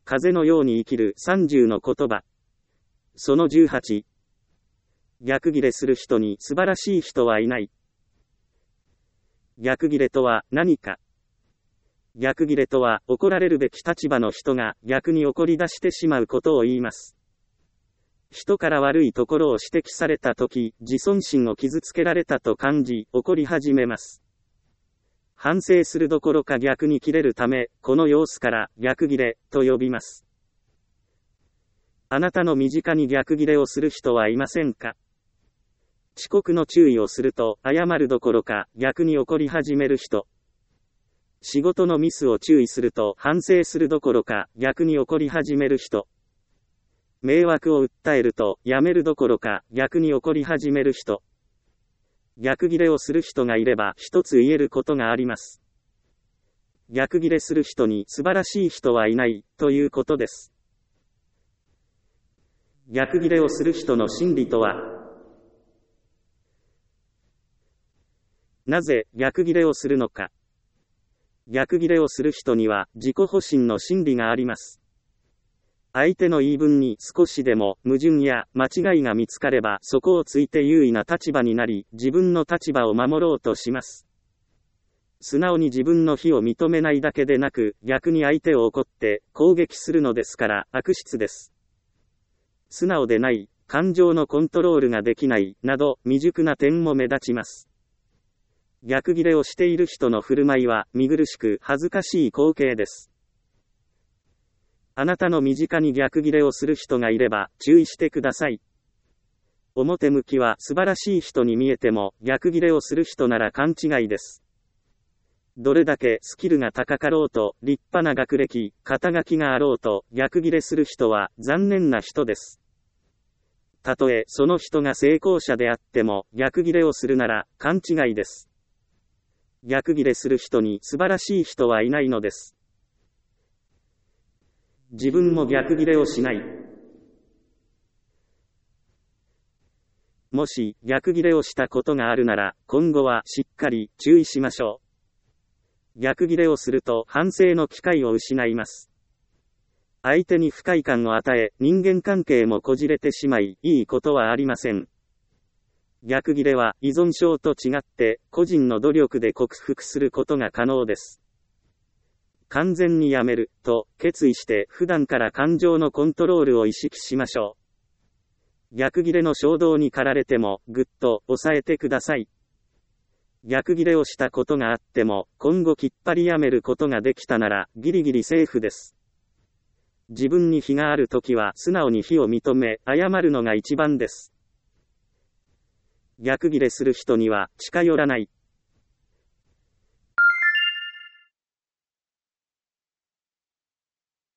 風のように生きる30の言葉。その18。逆ギレする人に素晴らしい人はいない。逆ギレとは何か。逆ギレとは怒られるべき立場の人が逆に怒り出してしまうことを言います。人から悪いところを指摘されたとき、自尊心を傷つけられたと感じ、怒り始めます。反省するどころか逆に切れるため、この様子から逆ギレと呼びます。あなたの身近に逆ギレをする人はいませんか？遅刻の注意をすると謝るどころか逆に怒り始める人。仕事のミスを注意すると反省するどころか逆に怒り始める人。迷惑を訴えるとやめるどころか逆に怒り始める人。逆ギレをする人がいれば一つ言えることがあります。逆ギレする人に素晴らしい人はいないということです。逆ギレをする人の心理とは。なぜ逆ギレをするのか。逆ギレをする人には自己保身の心理があります。相手の言い分に少しでも矛盾や間違いが見つかればそこをついて優位な立場になり自分の立場を守ろうとします。素直に自分の非を認めないだけでなく逆に相手を怒って攻撃するのですから悪質です。素直でない、感情のコントロールができないなど未熟な点も目立ちます。逆ギレをしている人の振る舞いは見苦しく恥ずかしい光景です。あなたの身近に逆ギレをする人がいれば注意してください。表向きは素晴らしい人に見えても逆ギレをする人なら勘違いです。どれだけスキルが高かろうと立派な学歴、肩書きがあろうと逆ギレする人は残念な人です。たとえその人が成功者であっても逆ギレをするなら勘違いです。逆ギレする人に素晴らしい人はいないのです。自分も逆ギレをしない。もし逆ギレをしたことがあるなら、今後はしっかり注意しましょう。逆ギレをすると反省の機会を失います。相手に不快感を与え、人間関係もこじれてしまい、いいことはありません。逆ギレは依存症と違って、個人の努力で克服することが可能です。完全にやめると決意して普段から感情のコントロールを意識しましょう。逆ギレの衝動に駆られてもぐっと抑えてください。逆ギレをしたことがあっても今後きっぱりやめることができたならギリギリセーフです。自分に非があるときは素直に非を認め謝るのが一番です。逆ギレする人には近寄らない。